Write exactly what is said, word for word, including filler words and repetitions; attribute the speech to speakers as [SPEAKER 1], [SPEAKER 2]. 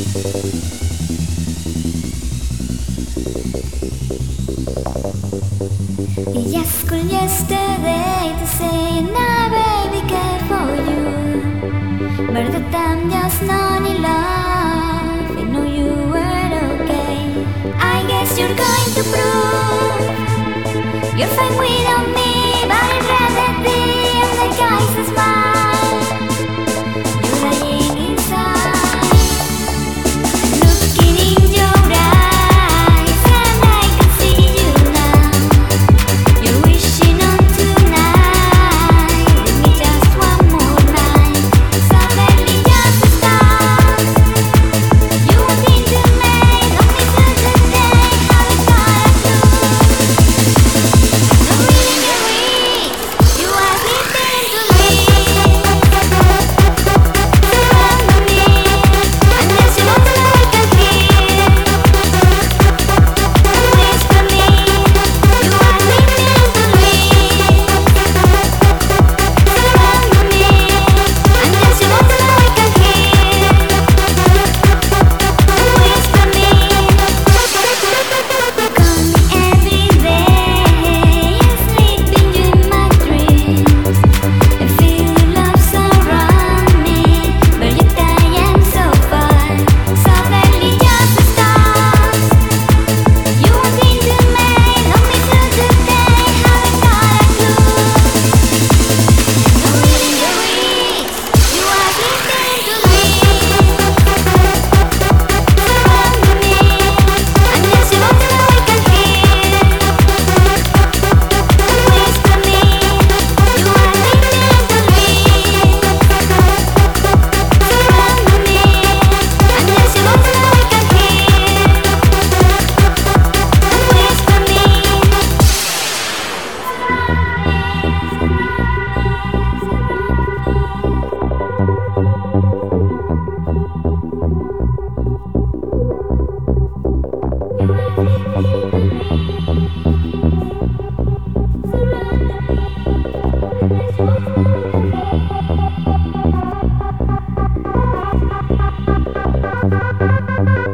[SPEAKER 1] Jag skulle yesterday to say nah baby care for you, but the time just not in love. I know you were okay. I guess you're going to prove you're fine without me, but I'd rather be on the guy's smile. You're lying inside, looking in your eyes, and I can see you now. You're wishing on tonight, with me just one more night. Suddenly just a start. You walk into me, love me through the day. How it gotta do? No reading your lips, you ask me to leave. Surround me, unless you want to know I can hear. Don't whisper me, you ask me to leave. Surround me, unless you want to know I can hear. Don't whisper me. Call me every day, sleeping in my dreams. I feel your love surround me, but yet I am so far. Suddenly just a start. You walk into me, love me through the day. How it gotta do? No reading your lips, you ask me to leave. Surround me, unless you want to know I can hear. Don't whisper me, you ask me to leave. Surround me, unless you want to know I can hear. Don't whisper me.